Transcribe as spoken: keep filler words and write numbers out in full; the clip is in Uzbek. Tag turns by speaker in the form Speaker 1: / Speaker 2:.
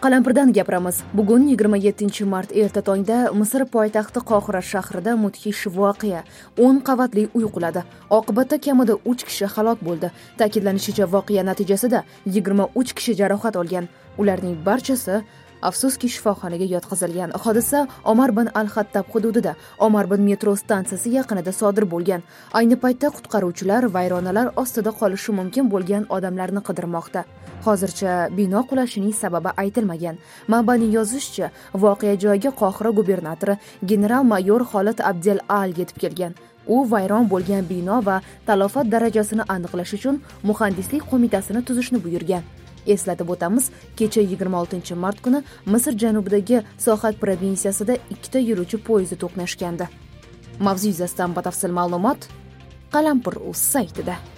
Speaker 1: Qalampirdan gapiramiz. Bugun yigirma yettinchi mart erta tongda Misr poytaxti Qohira shahrida mudhish voqea. o'n qavatli uy quladi. Oqibatda kamida uch kishi halok bo'ldi. Ta'kidlanishicha, voqea natijasida yigirma uch kishi jarohat olgan. Ularning barchasi afsuski shifoxonaga yotqizilgan. Hodisa Omar bin al-Xattab hududida, Omar bin metro stansiyasi yaqinida sodir bo'lgan. Ayni paytda qutqaruvchilar vayronalar ostida qolishi mumkin bo'lgan odamlarni qidirmoqda. Hozircha bino qulashining sababi aytilmagan. Manbaning yozishicha, voqea joyiga Qohira gubernatori general-mayor Xolid Abdel Al yetib kelgan. U vayron bo'lgan bino va talofat darajasini aniqlash uchun muhandislik qo'mitasini tuzishni buyurgan. Eslatib o'tamiz, kecha yigirma oltinchi mart kuni Misr janubidagi Sohat provinsiyasida ikkita yo'lovchi poyezdi to'qnashgandi. Mavzu yuzasidan batafsil ma'lumot Qalampir.uz saytida.